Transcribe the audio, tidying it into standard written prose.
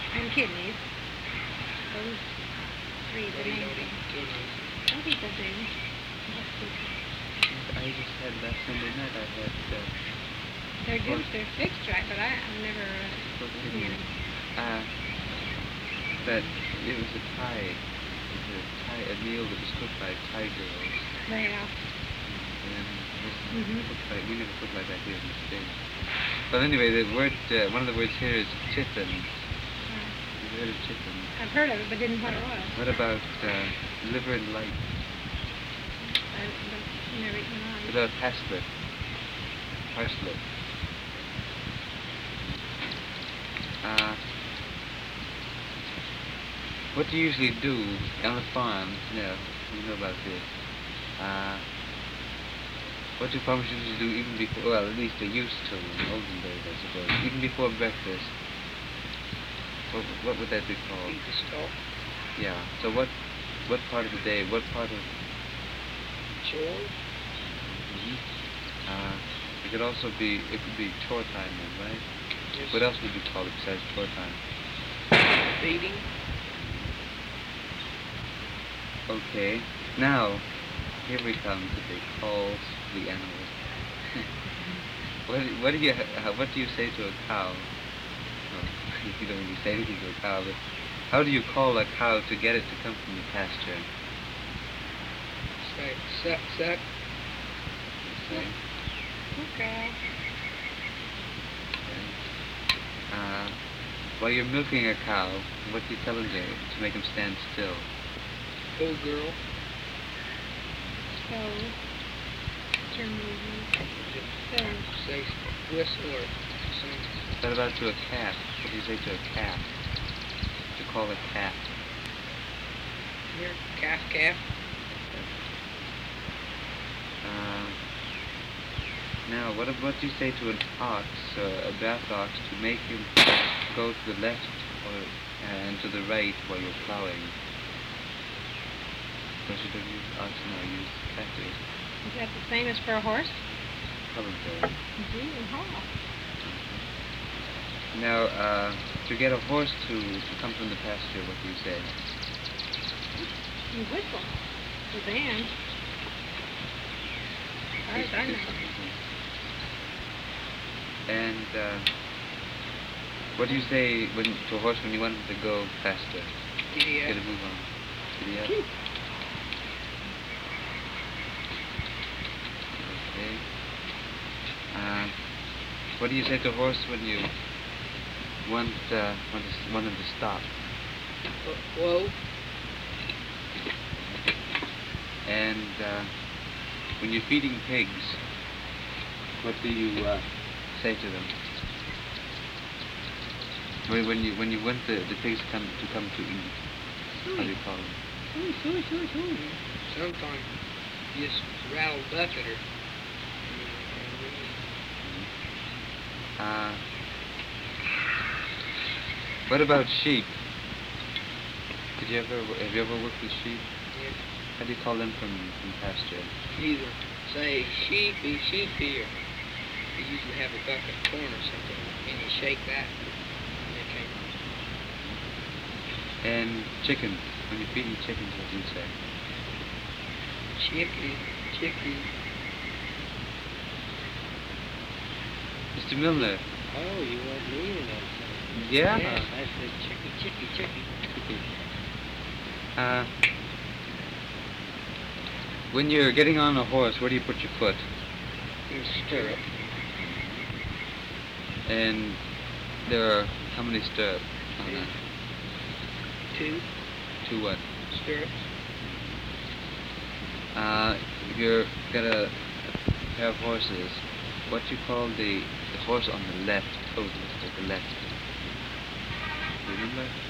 And kidneys. Those three are the main things. Some people do. I just had last Sunday night. I had. They're good. They're fixed right, but I've never eaten any. That it was a Thai. A meal that was cooked by Thai girls. Yeah. And we never cook like that here in the States. But anyway, the word, one of the words here is chitin. Have you heard of chitin? I've heard of it, but didn't know what it was. What about liver and light? I've never eaten one. What about haslet? Harslet. What do you usually do on a farm? You know about this. What do farmers usually do even before, well, at least they used to in olden days, I suppose, even before breakfast? What would that be called? Eat the stalk. Yeah. So what part of the day, what part of... Chores. It could also be, it could be chore time then, right? Yes. What else would you call it besides chore time? Feeding. Okay. Now, here we come to the calls to the animals. What do you say to a cow? Well, you don't really say anything to a cow, but how do you call a cow to get it to come from the pasture? Say, suck, suck. Say. Okay. While you're milking a cow, what do you tell him to make him stand still? Go, girl. So, turn moving. So, Say, whistle or something. What about to a calf? What do you say to a calf? To call a calf? Here, calf, calf. Now, what do you say to an ox, a bath ox, to make him go to the left or and to the right while you're plowing? Because you don't use oxen now, you use tractors. is that the same as for a horse? Probably. Gee, and horse. Now, to get a horse to come from the pasture, what do you say? You whistle. For them. As far as I know. And what do you say to a horse when you want him to go faster? Giddy Get up. to move on. Giddy up. Okay. What do you say to a horse when you want him to stop? Whoa. And when you're feeding pigs, what do you say to them? When you want the pigs to come to eat, how do you call them? Sometimes you just rattle bucket or... What about sheep? Have you ever worked with sheep? Yes. How do you call them from pasture? Either say sheepy, sheepy, or you usually have a bucket of corn or something, and you shake that, and they came. And chickens. When you're feeding chickens, what do you say? Chicky, chicky. Mr. Milner. Oh, you want me to know something? Yeah? Yes, I said chicky, chicky, chicky. When you're getting on a horse, where do you put your foot? In stirrup. And there are how many stirrups on that? Two Two what? stirrups. If you're got a pair of horses, what do you call the horse on the left, the left? Do you remember?